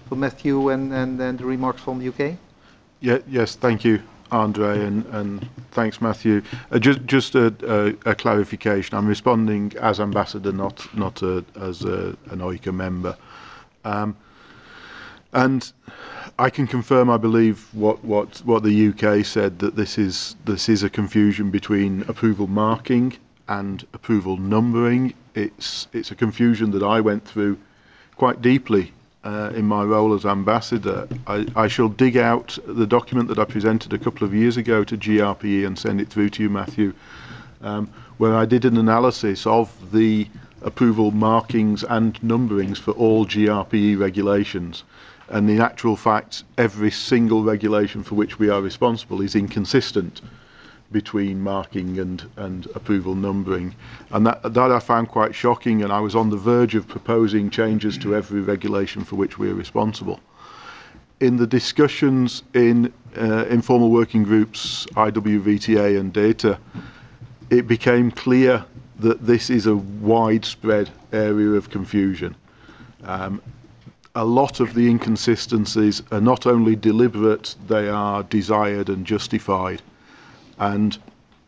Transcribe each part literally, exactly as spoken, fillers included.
for Matthew and, and, and the remarks from the U K? Yeah, yes, thank you, Andre, and, and thanks, Matthew. Uh, just just a, a, a clarification. I'm responding as ambassador, not not a, as a, an O I C A member. Um, and I can confirm, I believe, what, what, what the U K said, that this is this is a confusion between approval marking and approval numbering. It's it's a confusion that I went through quite deeply uh, in my role as ambassador. I, I shall dig out the document that I presented a couple of years ago to G R P E and send it through to you, Matthew, um, where I did an analysis of the approval markings and numberings for all G R P E regulations. And in actual fact, every single regulation for which we are responsible is inconsistent between marking and, and approval numbering. And that, that I found quite shocking, and I was on the verge of proposing changes to every regulation for which we are responsible. In the discussions in uh, informal working groups, I W V T A and data, it became clear that this is a widespread area of confusion. Um, a lot of the inconsistencies are not only deliberate, they are desired and justified. And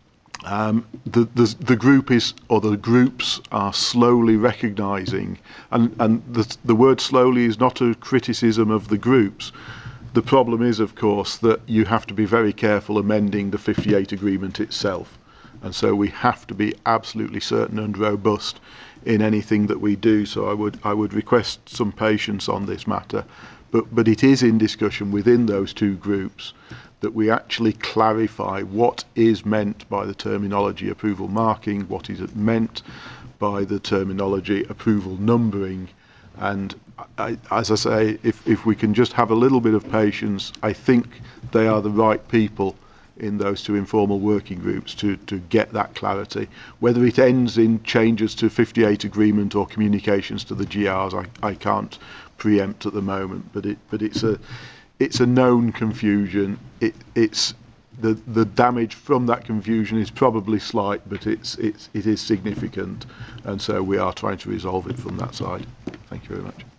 um, the, the, the group is, or the groups are slowly recognising, and, and the, the word slowly is not a criticism of the groups. The problem is, of course, that you have to be very careful amending the fifty-eight agreement itself. And so we have to be absolutely certain and robust in anything that we do. So I would I would request some patience on this matter, but but it is in discussion within those two groups that we actually clarify what is meant by the terminology approval marking, what is meant by the terminology approval numbering. And I, as I say, if, if we can just have a little bit of patience, I think they are the right people in those two informal working groups to, to get that clarity. Whether it ends in changes to fifty-eight agreement or communications to the G Rs, I, I can't preempt at the moment, but it but it's a it's a known confusion. It it's the the damage from that confusion is probably slight, but it's it's it is significant, and so we are trying to resolve it from that side. Thank you very much.